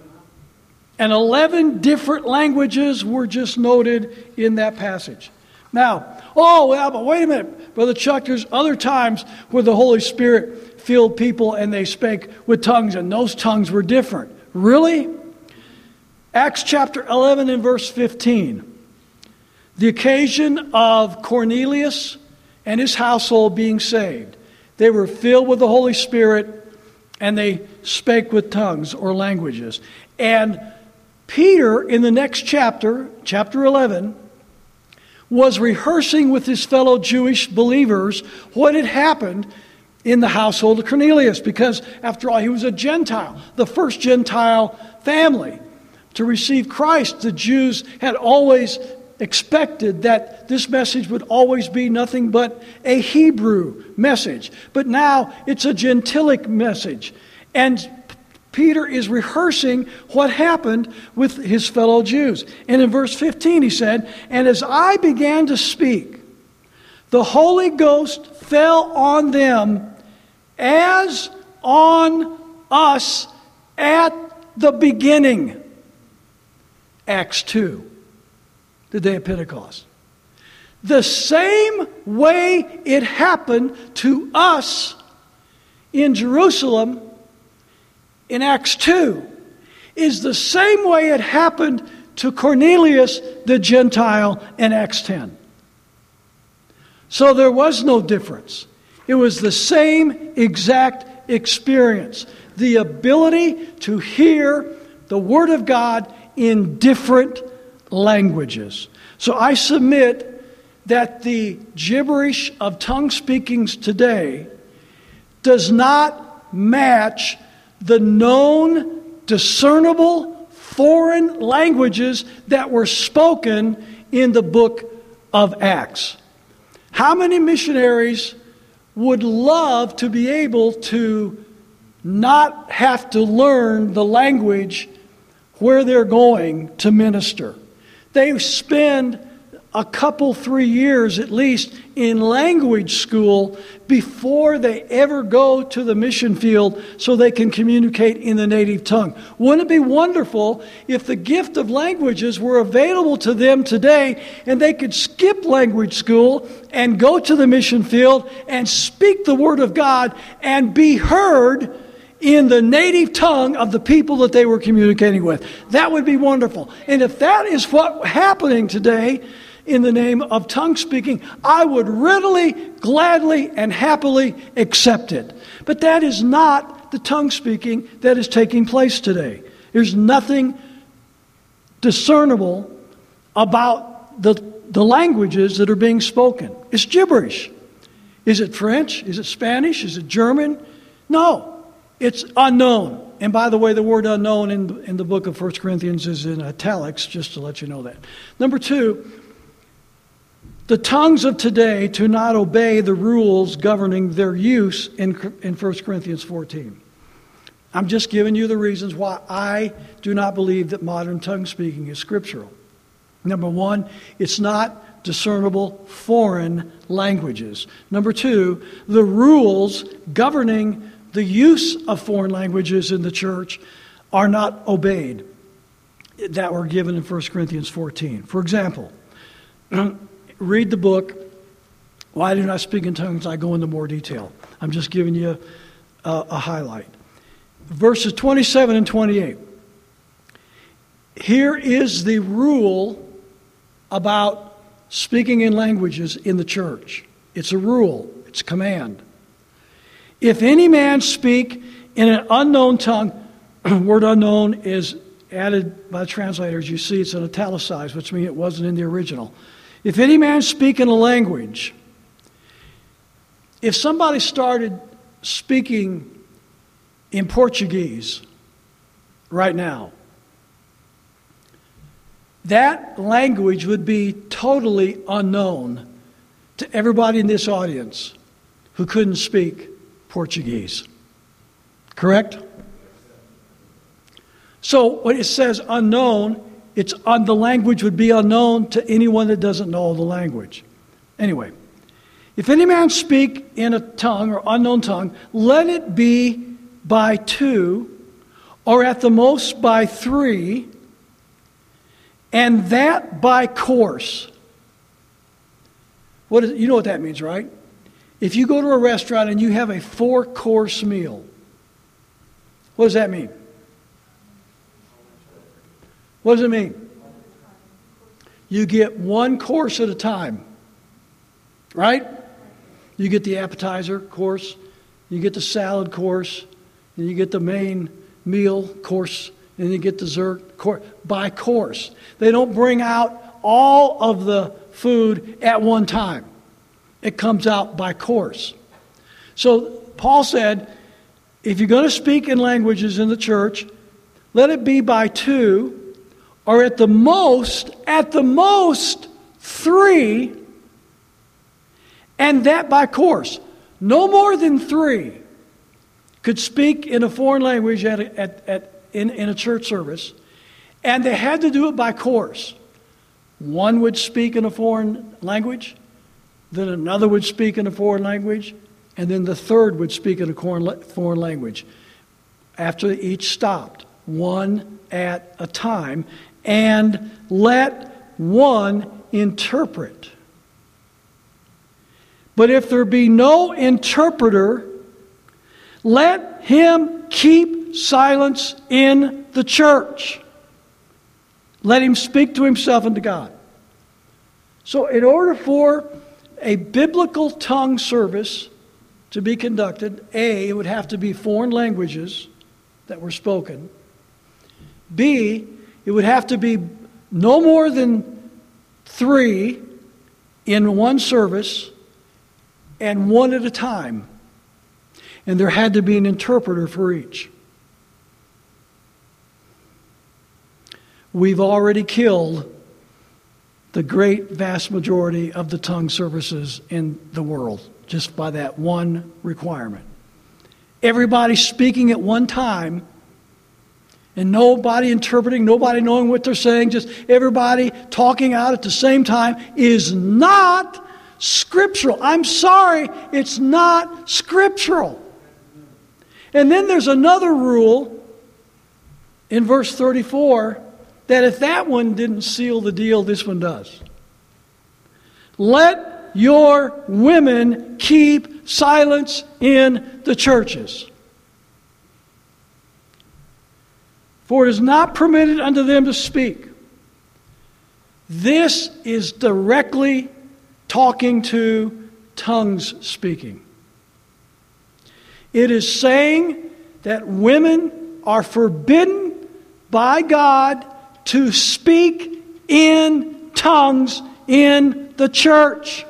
And 11 different languages were just noted in that passage. Now, but wait a minute, Brother Chuck, there's other times where the Holy Spirit filled people and they spake with tongues, and those tongues were different. Really? Acts chapter 11 and verse 15. The occasion of Cornelius and his household being saved. They were filled with the Holy Spirit and they spake with tongues or languages. And Peter, in the next chapter, chapter 11, was rehearsing with his fellow Jewish believers what had happened in the household of Cornelius. Because, after all, he was a Gentile, the first Gentile family to receive Christ. The Jews had always expected that this message would always be nothing but a Hebrew message. But now it's a Gentilic message. And Peter is rehearsing what happened with his fellow Jews. And in verse 15 he said, "And as I began to speak, the Holy Ghost fell on them as on us at the beginning." Acts 2, the day of Pentecost. The same way it happened to us in Jerusalem in Acts 2 is the same way it happened to Cornelius the Gentile in Acts 10. So there was no difference. It was the same exact experience. The ability to hear the Word of God in different languages. So I submit that the gibberish of tongue speakings today does not match the known, discernible foreign languages that were spoken in the book of Acts. How many missionaries would love to be able to not have to learn the language where they're going to minister? They spend a couple, 3 years at least in language school before they ever go to the mission field so they can communicate in the native tongue. Wouldn't it be wonderful if the gift of languages were available to them today and they could skip language school and go to the mission field and speak the Word of God and be heard in the native tongue of the people that they were communicating with. That would be wonderful. And if that is what's happening today in the name of tongue speaking, I would readily, gladly, and happily accept it. But that is not the tongue speaking that is taking place today. There's nothing discernible about the languages that are being spoken. It's gibberish. Is it French? Is it Spanish? Is it German? No, it's unknown. And by the way, the word unknown in the book of 1 Corinthians is in italics, just to let you know that. Number two, the tongues of today do not obey the rules governing their use in 1 Corinthians 14. I'm just giving you the reasons why I do not believe that modern tongue speaking is scriptural. Number one, it's not discernible foreign languages. Number two, the rules governing the use of foreign languages in the church are not obeyed that were given in 1 Corinthians 14. For example, read the book, Why Do Not Speak in Tongues? I go into more detail. I'm just giving you a highlight. Verses 27 and 28. Here is the rule about speaking in languages in the church. It's a rule. It's a command. If any man speak in an unknown tongue, word unknown is added by the translators. You see it's in italicized, which means it wasn't in the original. If any man speak in a language, if somebody started speaking in Portuguese right now, that language would be totally unknown to everybody in this audience who couldn't speak Portuguese. Correct? So when it says unknown, the language would be unknown to anyone that doesn't know the language. Anyway, if any man speak in a tongue or unknown tongue, let it be by two, or at the most by three, and that by course. You know what that means, right? If you go to a restaurant and you have a 4-course meal, what does that mean? What does it mean? You get one course at a time, right? You get the appetizer course, you get the salad course, and you get the main meal course, and you get dessert course, by course. They don't bring out all of the food at one time. It comes out by course. So Paul said, if you're going to speak in languages in the church, let it be by two, or at the most, three, and that by course. No more than three could speak in a foreign language in a church service, and they had to do it by course. One would speak in a foreign language, then another would speak in a foreign language, and then the third would speak in a foreign language. After each stopped, one at a time, and let one interpret. But if there be no interpreter, let him keep silence in the church. Let him speak to himself and to God. So in order for a biblical tongue service to be conducted, A, it would have to be foreign languages that were spoken. B, it would have to be no more than 3 in one service and one at a time. And there had to be an interpreter for each. We've already killed the great vast majority of the tongue services in the world just by that one requirement. Everybody speaking at one time and nobody interpreting, nobody knowing what they're saying, just everybody talking out at the same time is not scriptural. I'm sorry, it's not scriptural. And then there's another rule in verse 34 that if that one didn't seal the deal, this one does. Let your women keep silence in the churches. For it is not permitted unto them to speak. This is directly talking to tongues speaking. It is saying that women are forbidden by God to speak in tongues in the church.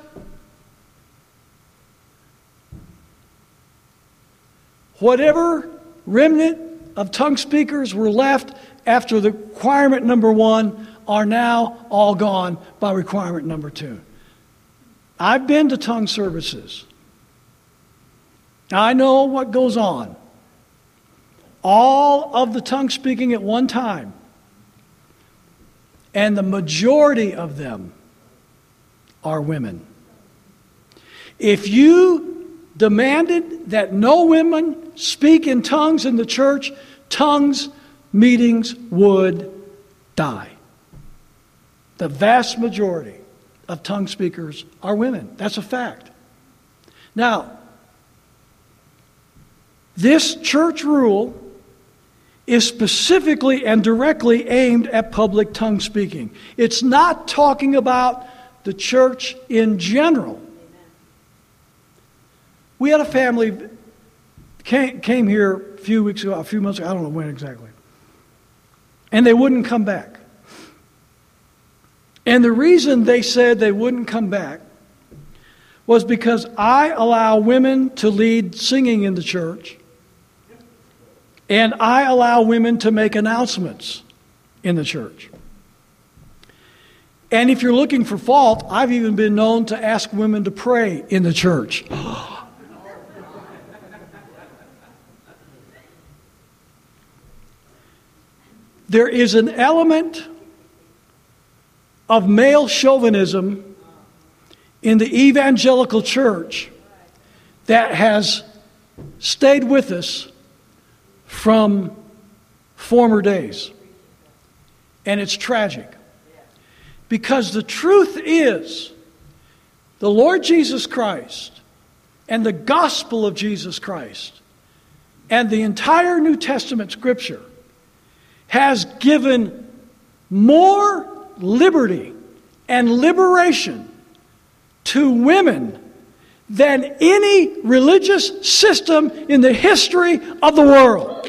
Whatever remnant of tongue speakers were left after the requirement number 1 are now all gone by requirement number 2. I've been to tongue services. I know what goes on. All of the tongue speaking at one time, and the majority of them are women. If you demanded that no women speak in tongues in the church, tongues meetings would die. The vast majority of tongue speakers are women. That's a fact. Now, this church rule is specifically and directly aimed at public tongue speaking. It's not talking about the church in general. We had a family came here a few weeks ago, a few months ago, I don't know when exactly. And they wouldn't come back. And the reason they said they wouldn't come back was because I allow women to lead singing in the church, and I allow women to make announcements in the church. And if you're looking for fault, I've even been known to ask women to pray in the church. There is an element of male chauvinism in the evangelical church that has stayed with us from former days. And it's tragic. Because the truth is, the Lord Jesus Christ and the gospel of Jesus Christ and the entire New Testament scripture has given more liberty and liberation to women than any religious system in the history of the world.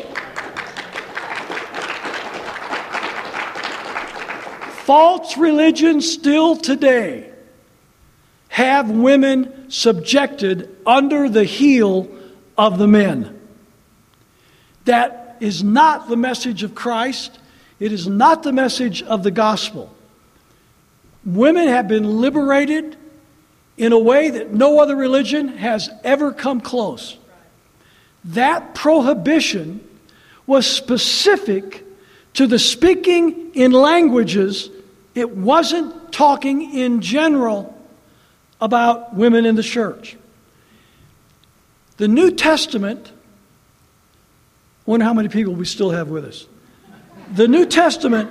False religions still today have women subjected under the heel of the men. That is not the message of Christ. It is not the message of the gospel. Women have been liberated in a way that no other religion has ever come close. That prohibition was specific to the speaking in languages. It wasn't talking in general about women in the church. The New Testament, I wonder how many people we still have with us. The New Testament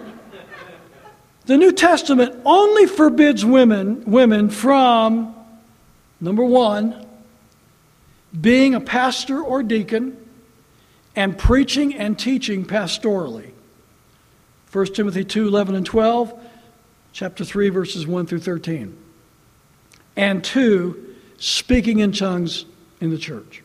only forbids women from, number one, being a pastor or deacon and preaching and teaching pastorally. 1 Timothy 2, 11 and 12, chapter 3, verses 1 through 13. And 2, speaking in tongues in the church.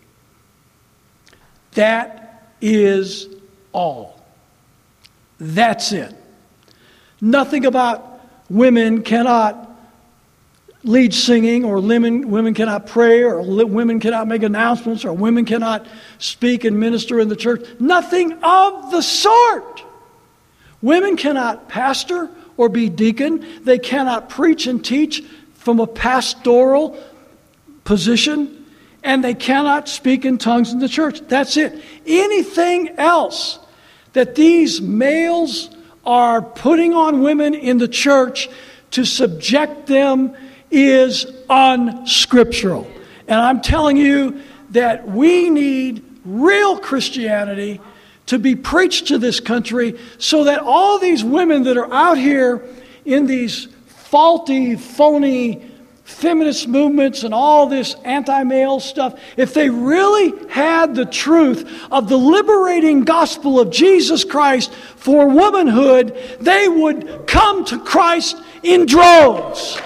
That is all. That's it. Nothing about women cannot lead singing, or women cannot pray, or women cannot make announcements, or women cannot speak and minister in the church. Nothing of the sort. Women cannot pastor or be deacon. They cannot preach and teach from a pastoral position. And they cannot speak in tongues in the church. That's it. Anything else that these males are putting on women in the church to subject them is unscriptural. And I'm telling you that we need real Christianity to be preached to this country so that all these women that are out here in these faulty, phony feminist movements and all this anti-male stuff, if they really had the truth of the liberating gospel of Jesus Christ for womanhood, they would come to Christ in droves.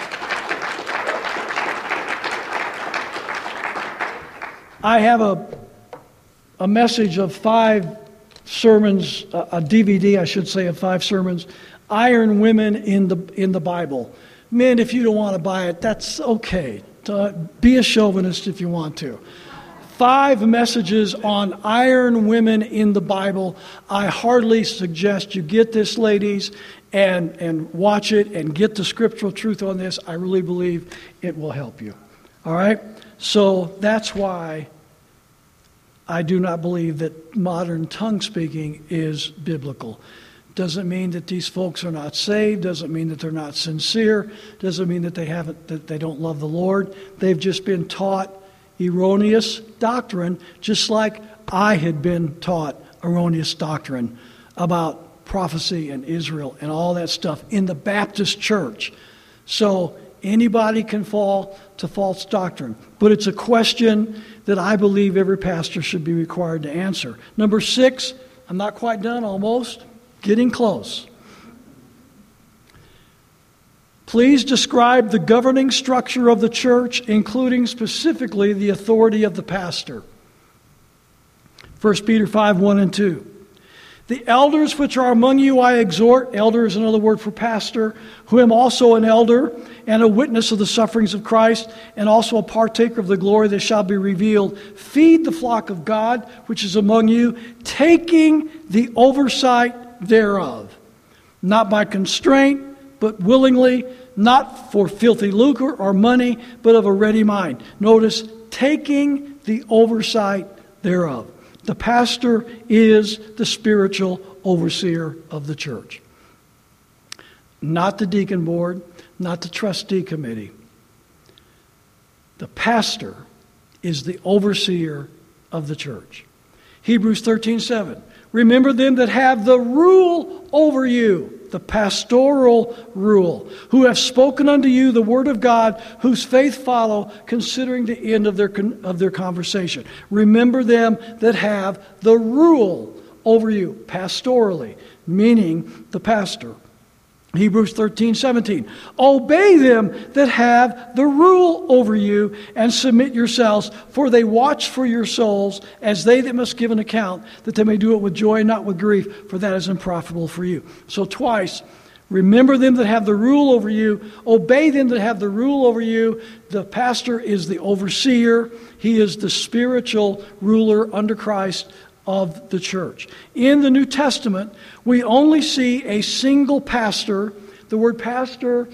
I have a message of 5 sermons, a DVD, I should say, of 5 sermons, Iron Women in the Bible. Men, if you don't want to buy it, that's okay. Be a chauvinist if you want to. 5 messages on iron women in the Bible. I heartily suggest you get this, ladies, and watch it and get the scriptural truth on this. I really believe it will help you. All right? So that's why I do not believe that modern tongue speaking is biblical. Doesn't mean that these folks are not saved. Doesn't mean that they're not sincere. Doesn't mean that they don't love the Lord. They've just been taught erroneous doctrine, just like I had been taught erroneous doctrine about prophecy and Israel and all that stuff in the Baptist church. So anybody can fall to false doctrine. But it's a question that I believe every pastor should be required to answer. Number 6, I'm not quite done, almost. Getting close. Please describe the governing structure of the church, including specifically the authority of the pastor. 1 Peter 5, 1 and 2. The elders which are among you I exhort, elder is another word for pastor, who am also an elder and a witness of the sufferings of Christ, and also a partaker of the glory that shall be revealed. Feed the flock of God which is among you, taking the oversight thereof, not by constraint, but willingly, not for filthy lucre or money, but of a ready mind. Notice, taking the oversight thereof. The pastor is the spiritual overseer of the church. Not the deacon board, not the trustee committee. The pastor is the overseer of the church. Hebrews 13:7. Remember them that have the rule over you, the pastoral rule, who have spoken unto you the word of God, whose faith follow, considering the end of their conversation. Remember them that have the rule over you, pastorally, meaning the pastor. Hebrews 13:17. Obey them that have the rule over you, and submit yourselves, for they watch for your souls, as they that must give an account, that they may do it with joy, not with grief, for that is unprofitable for you. So twice, remember them that have the rule over you, obey them that have the rule over you. The pastor is the overseer. He is the spiritual ruler under Christ of the church. In the New Testament, we only see a single pastor. The word pastor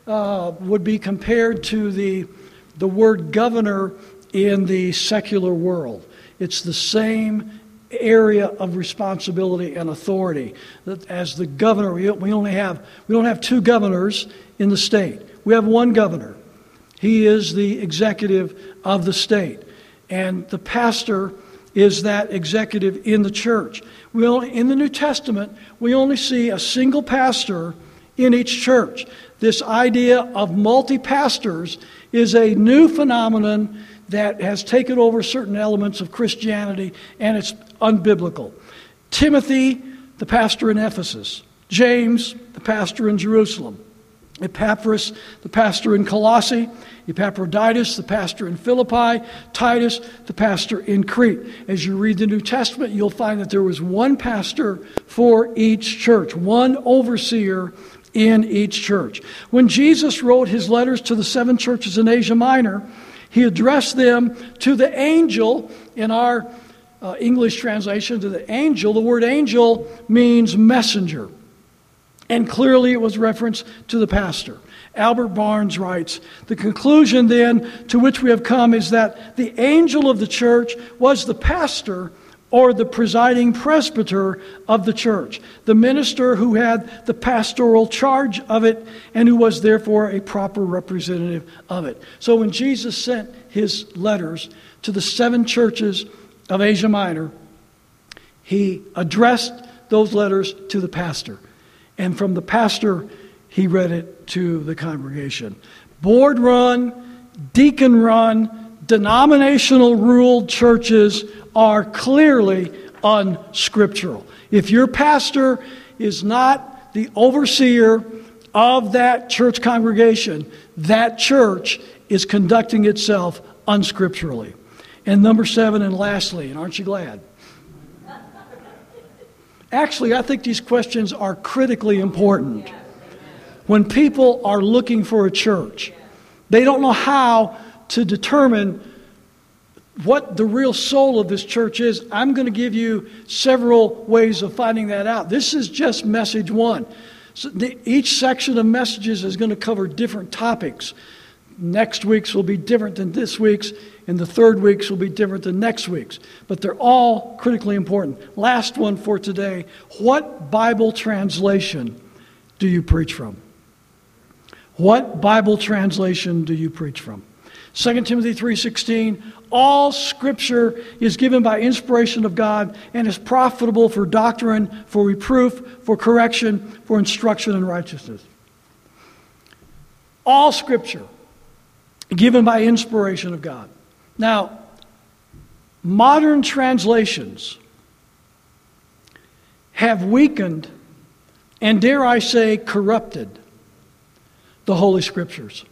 would be compared to the word governor in the secular world. It's the same area of responsibility and authority that as the governor. We don't have 2 governors in the state. We have 1 governor. He is the executive of the state, and the pastor is that executive in the church. In the New Testament, we only see a single pastor in each church. This idea of multi-pastors is a new phenomenon that has taken over certain elements of Christianity, and it's unbiblical. Timothy, the pastor in Ephesus. James, the pastor in Jerusalem. Epaphras, the pastor in Colossae. Epaphroditus, the pastor in Philippi. Titus, the pastor in Crete. As you read the New Testament, you'll find that there was 1 pastor for each church, 1 overseer in each church. When Jesus wrote his letters to the 7 churches in Asia Minor, he addressed them to the angel. In our English translation, to the angel, the word angel means messenger. And clearly it was reference to the pastor. Albert Barnes writes, the conclusion then to which we have come is that the angel of the church was the pastor or the presiding presbyter of the church, the minister who had the pastoral charge of it and who was therefore a proper representative of it. So when Jesus sent his letters to the 7 churches of Asia Minor, he addressed those letters to the pastor. And from the pastor, he read it to the congregation. board-run, deacon-run, denominational-ruled churches are clearly unscriptural. If your pastor is not the overseer of that church congregation, that church is conducting itself unscripturally. And number 7, and lastly, and aren't you glad? Actually, I think these questions are critically important. When people are looking for a church, they don't know how to determine what the real soul of this church is. I'm going to give you several ways of finding that out. This is just message 1. So each section of messages is going to cover different topics. Next week's will be different than this week's, and the third week's will be different than next week's. But they're all critically important. Last one for today. What Bible translation do you preach from? What Bible translation do you preach from? 2 Timothy 3:16, all Scripture is given by inspiration of God and is profitable for doctrine, for reproof, for correction, for instruction in righteousness. All Scripture given by inspiration of God. Now, modern translations have weakened and, dare I say, corrupted the Holy Scriptures.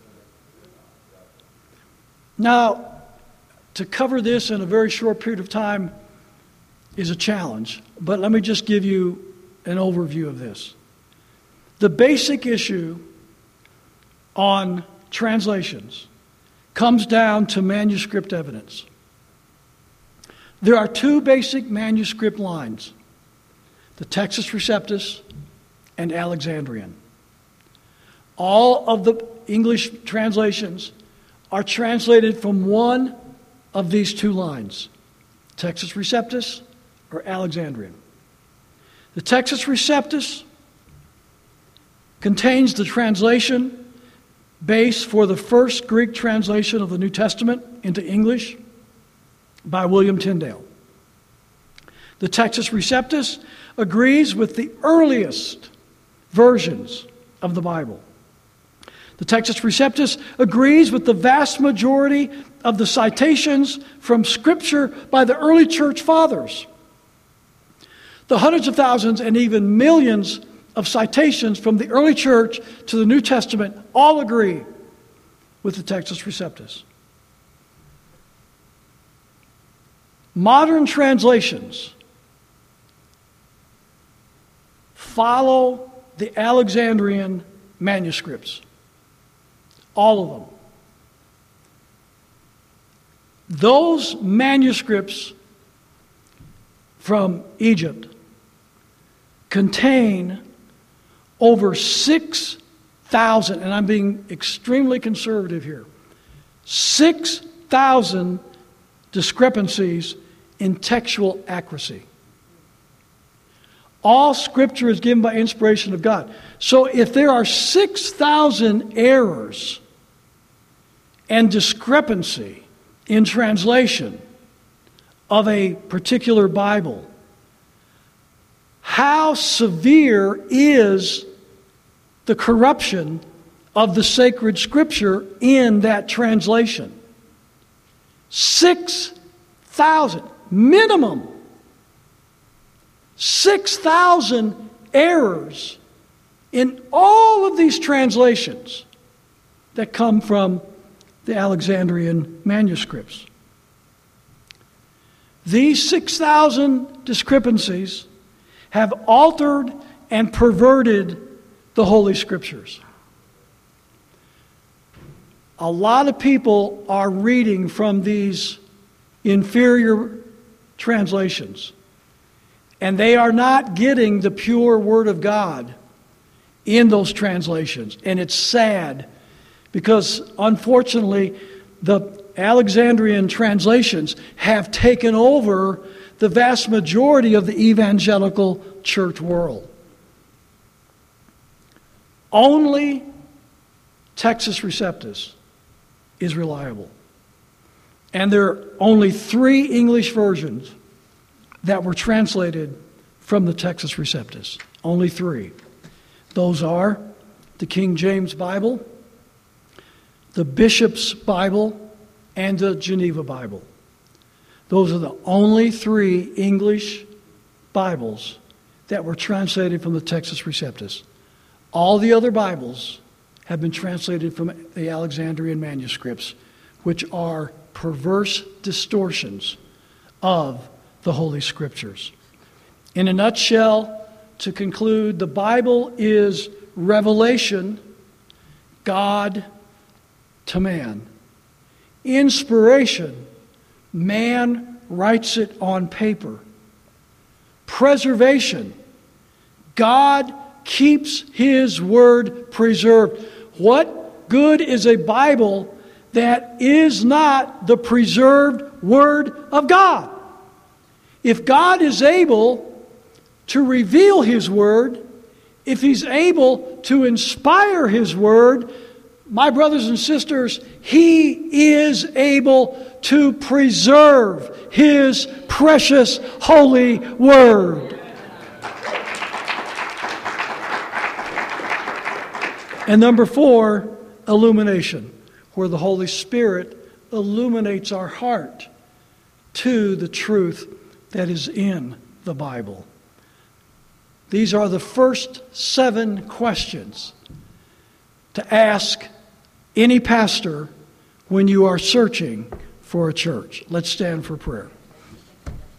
Now, to cover this in a very short period of time is a challenge, but let me just give you an overview of this. The basic issue on translations comes down to manuscript evidence. There are 2 basic manuscript lines, the Textus Receptus and Alexandrian. All of the English translations are translated from one of these 2 lines, Textus Receptus or Alexandrian. The Textus Receptus contains the translation base for the first Greek translation of the New Testament into English by William Tyndale. The Textus Receptus agrees with the earliest versions of the Bible. The Textus Receptus agrees with the vast majority of the citations from Scripture by the early church fathers. The hundreds of thousands and even millions of citations from the early church to the New Testament all agree with the Textus Receptus. Modern translations follow the Alexandrian manuscripts. All of them. Those manuscripts from Egypt contain over 6,000, and I'm being extremely conservative here, 6,000 discrepancies in textual accuracy. All Scripture is given by inspiration of God. So if there are 6,000 errors and discrepancy in translation of a particular Bible, how severe is the corruption of the sacred Scripture in that translation? 6,000 minimum. 6,000 errors in all of these translations that come from the Alexandrian manuscripts. These 6,000 discrepancies have altered and perverted the Holy Scriptures. A lot of people are reading from these inferior translations, and they are not getting the pure Word of God in those translations. And it's sad because, unfortunately, the Alexandrian translations have taken over the vast majority of the evangelical church world. Only Textus Receptus is reliable. And there are only 3 English versions that were translated from the Textus Receptus. Only 3. Those are the King James Bible, the Bishop's Bible, and the Geneva Bible. Those are the only 3 English Bibles that were translated from the Textus Receptus. All the other Bibles have been translated from the Alexandrian manuscripts, which are perverse distortions of the Holy Scriptures. In a nutshell, to conclude, the Bible is revelation, God to man. Inspiration, man writes it on paper. Preservation, God keeps His Word preserved. What good is a Bible that is not the preserved Word of God? If God is able to reveal His Word, if He's able to inspire His Word, my brothers and sisters, He is able to preserve His precious holy Word. And number 4, illumination, where the Holy Spirit illuminates our heart to the truth that is in the Bible. These are the first 7 questions to ask any pastor when you are searching for a church. Let's stand for prayer.